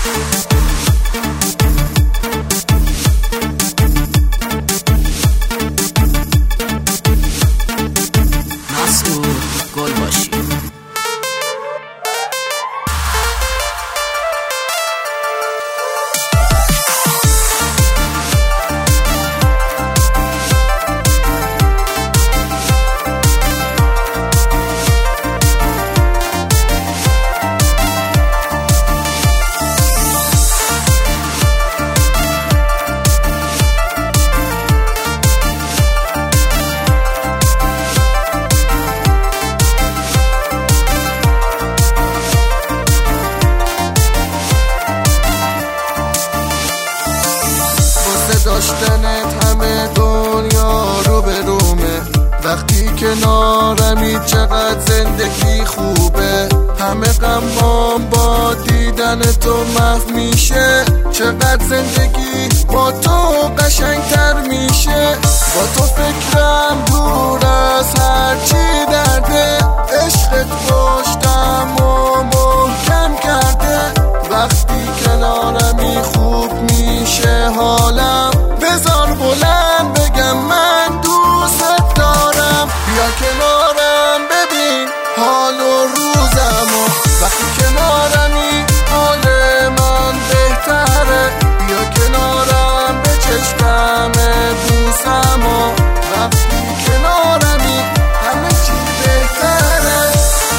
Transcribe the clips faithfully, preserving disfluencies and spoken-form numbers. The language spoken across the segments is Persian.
داشتنت همه دنیا رو به رومه، وقتی کنارمی چقدر زندگی خوبه. همه غمام با دیدن تو محو میشه، چقدر زندگی با تو قشنگتر میشه. با تو فکرم دور از هرچی درده، عشقت پشتم و محکم کرده. وقتی کنارمی خوب میشه حالم، بذار بلند بگم من دوست دارم. بیا کنارم ببین حال و روزمو، وقتی کنارمی حال من بهتره. بیا کنارم به چشمم بوسمو، وقتی کنارمی همه چی بهتره.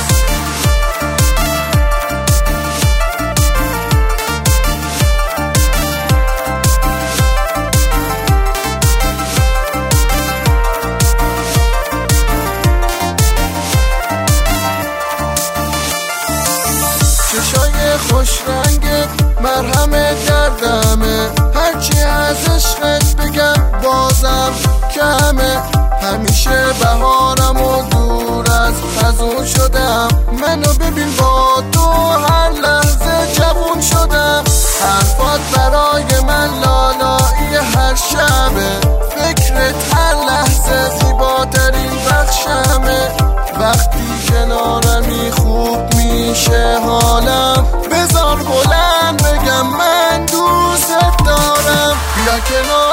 چشای خوش رنگت مرهم دردمه، هرچی از عشقت بگم بازم کمه. همیشه بهارم و دور از خزون شدم، منو ببین با تو هر لحظه جوون شدم. حرفات برای من لالایی هر شبه، فکرت هر لحظه زیباترین بخشمه. وقتی کنارمی خوب میشه حالم، بذار بلند بگم من دوست دارم. بیا کنار